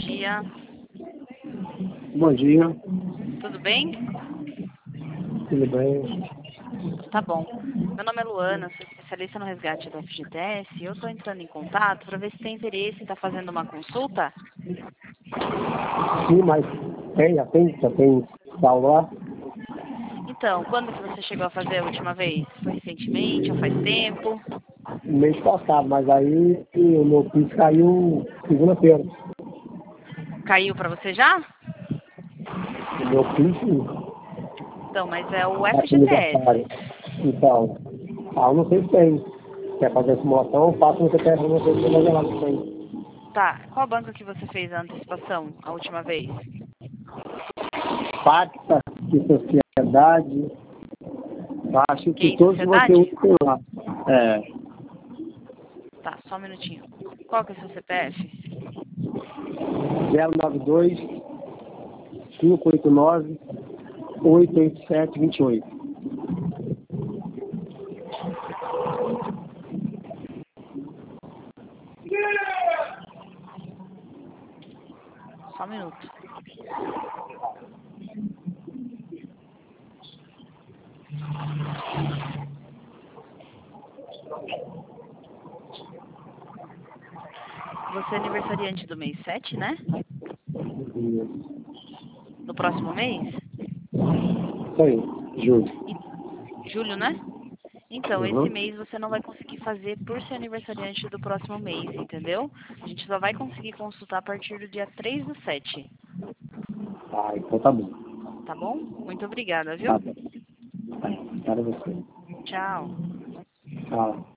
dia. Bom dia, Tudo bem? tudo bem? Tá bom. Meu nome é Luana, sou especialista no resgate do FGTS e eu estou entrando em contato para ver se tem interesse em estar fazendo uma consulta. Sim, mas já tem aula Então, quando que você chegou a fazer a última vez? Foi recentemente ou faz tempo? no mês passado, mas aí o meu piso caiu segunda-feira. Caiu para você já? O meu piso Então, mas é o é FGTS. aniversário. Então, eu não sei se tem. Quer fazer a simulação, eu faço no CPF, não sei se vai lá, não tem. Tá, qual banco que você fez a antecipação a última vez? Pacta e sociedade, acho que QI todos que você usa Sociedade? tem lá. É, Tá, só um minutinho. Qual que é o seu CPF? 092 589 88728. Só um minuto. Você é aniversariante do mês 7, né? No próximo mês? Isso aí, Júlio. Julho, né? Então, esse Uhum. mês você não vai conseguir fazer por ser aniversariante do próximo mês, entendeu? A gente só vai conseguir consultar a partir do dia 3/7, Ah, então tá bom. tá bom? Muito obrigada, Tá viu? bom. Para você. Tchau. Tchau.